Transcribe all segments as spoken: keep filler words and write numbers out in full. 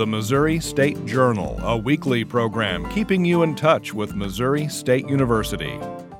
the Missouri State Journal, a weekly program keeping you in touch with Missouri State University.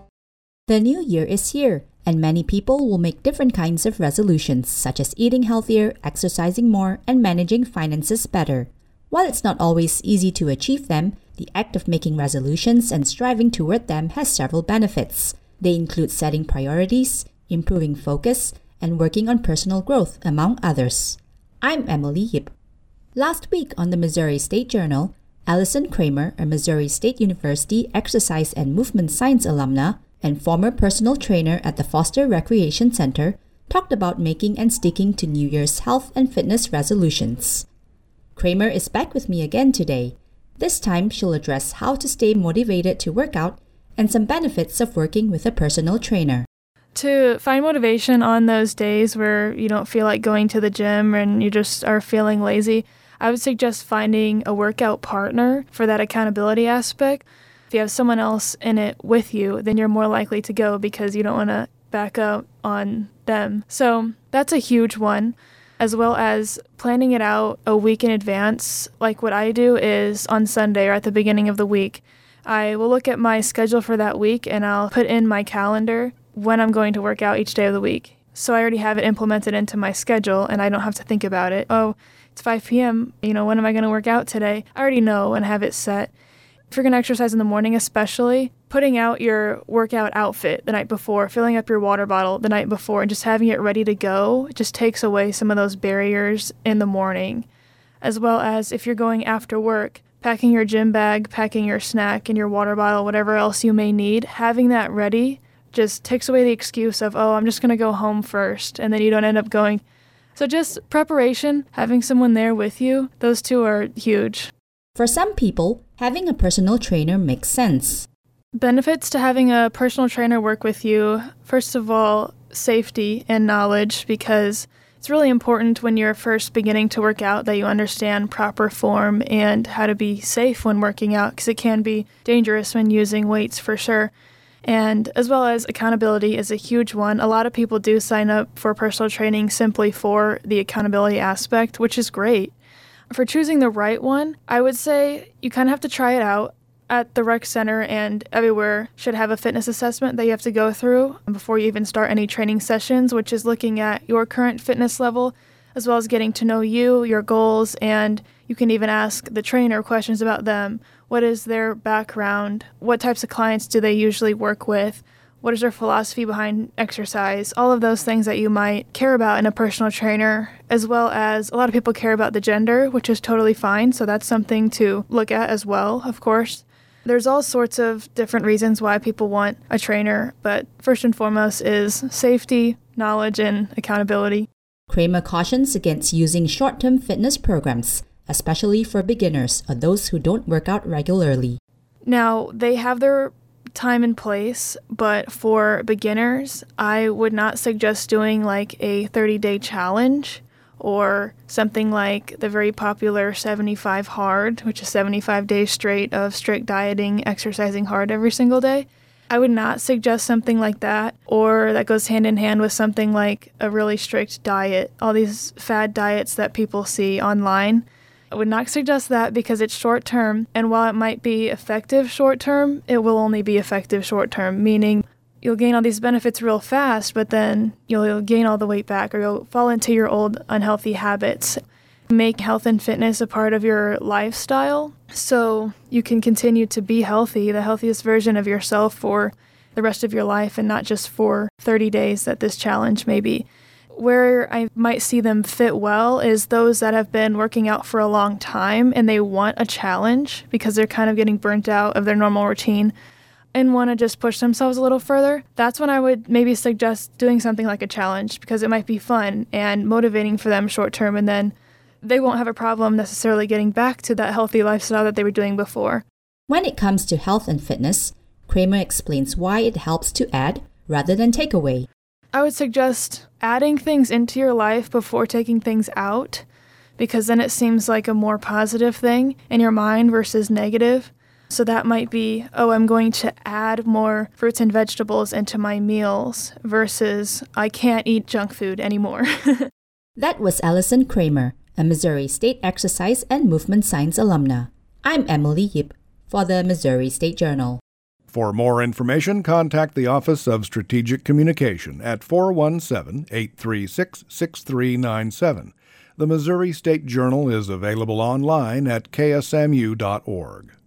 The new year is here, and many people will make different kinds of resolutions, such as eating healthier, exercising more, and managing finances better. While it's not always easy to achieve them, the act of making resolutions and striving toward them has several benefits. They include setting priorities, improving focus, and working on personal growth, among others. I'm Emily Yip. Last week on the Missouri State Journal, Allison Kramer, a Missouri State University exercise and movement science alumna and former personal trainer at the Foster Recreation Center, talked about making and sticking to New Year's health and fitness resolutions. Kramer is back with me again today. This time, she'll address how to stay motivated to work out and some benefits of working with a personal trainer. To find motivation on those days where you don't feel like going to the gym and you just are feeling lazy, I would suggest finding a workout partner for that accountability aspect. If you have someone else in it with you, then you're more likely to go because you don't want to back up on them. So that's a huge one, as well as planning it out a week in advance. Like what I do is on Sunday or at the beginning of the week, I will look at my schedule for that week and I'll put in my calendar when I'm going to work out each day of the week. So I already have it implemented into my schedule and I don't have to think about it. Oh, it's five p.m. You know, when am I going to work out today? I already know and have it set. If you're going to exercise in the morning especially, putting out your workout outfit the night before, filling up your water bottle the night before, and just having it ready to go just takes away some of those barriers in the morning. As well as if you're going after work, packing your gym bag, packing your snack and your water bottle, whatever else you may need, having that ready just takes away the excuse of, oh, I'm just going to go home first, and then you don't end up going. So just preparation, having someone there with you, those two are huge. For some people, having a personal trainer makes sense. Benefits to having a personal trainer work with you, first of all, safety and knowledge, because it's really important when you're first beginning to work out that you understand proper form and how to be safe when working out, because it can be dangerous when using weights for sure. And as well as accountability is a huge one. A lot of people do sign up for personal training simply for the accountability aspect, which is great. For choosing the right one, I would say you kind of have to try it out. At the rec center and everywhere should have a fitness assessment that you have to go through before you even start any training sessions, which is looking at your current fitness level, as well as getting to know you, your goals, and you can even ask the trainer questions about them. What is their background? What types of clients do they usually work with? What is their philosophy behind exercise? All of those things that you might care about in a personal trainer, as well as a lot of people care about the gender, which is totally fine. So that's something to look at as well, of course. There's all sorts of different reasons why people want a trainer, but first and foremost is safety, knowledge, and accountability. Kramer cautions against using short-term fitness programs, especially for beginners or those who don't work out regularly. Now, they have their time and place, but for beginners, I would not suggest doing like a thirty-day challenge or something like the very popular seventy-five hard, which is seventy-five days straight of strict dieting, exercising hard every single day. I would not suggest something like that, or that goes hand in hand with something like a really strict diet, all these fad diets that people see online. I would not suggest that because it's short term, and while it might be effective short term, it will only be effective short term, meaning you'll gain all these benefits real fast, but then you'll, you'll gain all the weight back, or you'll fall into your old unhealthy habits. Make health and fitness a part of your lifestyle so you can continue to be healthy, the healthiest version of yourself for the rest of your life, and not just for thirty days that this challenge may be. Where I might see them fit well is those that have been working out for a long time and they want a challenge because they're kind of getting burnt out of their normal routine and want to just push themselves a little further. That's when I would maybe suggest doing something like a challenge, because it might be fun and motivating for them short term, and then they won't have a problem necessarily getting back to that healthy lifestyle that they were doing before. When it comes to health and fitness, Kramer explains why it helps to add rather than take away. I would suggest adding things into your life before taking things out, because then it seems like a more positive thing in your mind versus negative. So that might be, oh, I'm going to add more fruits and vegetables into my meals versus I can't eat junk food anymore. That was Allison Kramer, a Missouri State Exercise and Movement Science alumna. I'm Emily Yip for the Missouri State Journal. For more information, contact the Office of Strategic Communication at four one seven, eight three six, six three nine seven. The Missouri State Journal is available online at k s m u dot org.